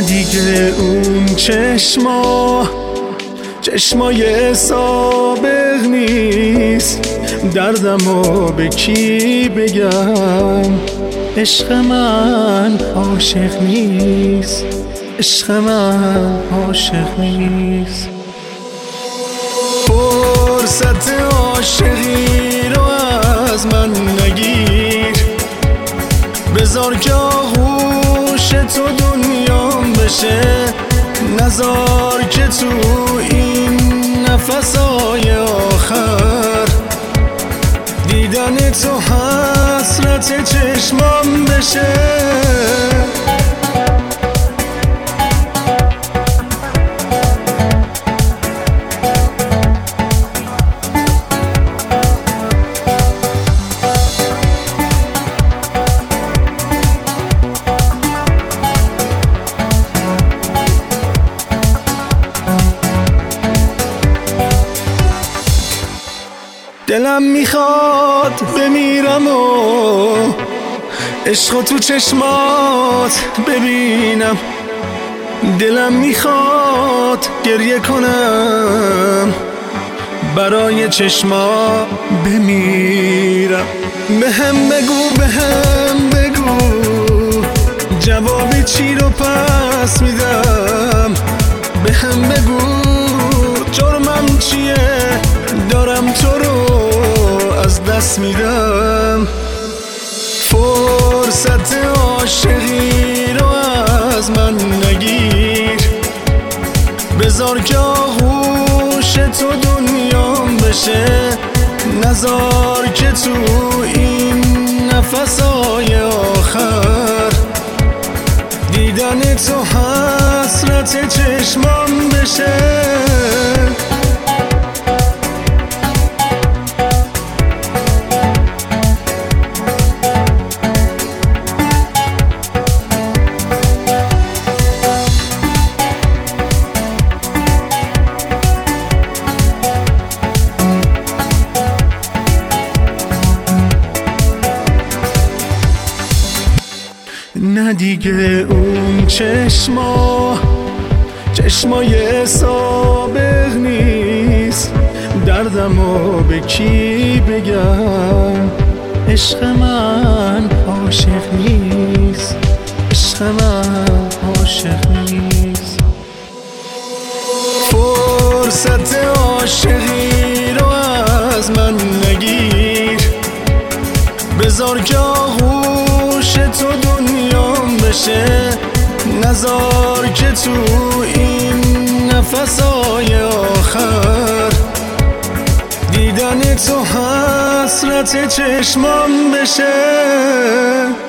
دیگه اون چشمای سابق نیست. دردمو به کی بگم؟ عشق من عاشق نیست، عشق من عاشق نیست. فرصت عاشقی رو از من نگیر، بذار که آغوش تو دنیام بشه. نذار که تو این نفسای آخر دیدن تو حسرت چشمام بشه. دلم میخواد بمیرم و عشق تو چشمات ببینم. دلم میخواد گریه کنم، برای چشمات بمیرم. بهم بگو جواب چی رو پس میدم. بهم بگو جرمم چیه، دارم تو رو از دست میدم. فرصت عاشقی رو از من نگیر، بذار که آغوش تو دنیام بشه. نذار که تو این نفسای آخر دیدن تو حسرت چشمام بشه. نه دیگه اون چشمای سابق نیست. دردمو به کی بگم؟ عشق من عاشق نیست، عشق من عاشق نیست. فرصت عاشقی رو از من نگیر، بذار که آغوش تو دنیام بشه. نذار که تو این نفسای آخر دیدن تو حسرت چشمام بشه.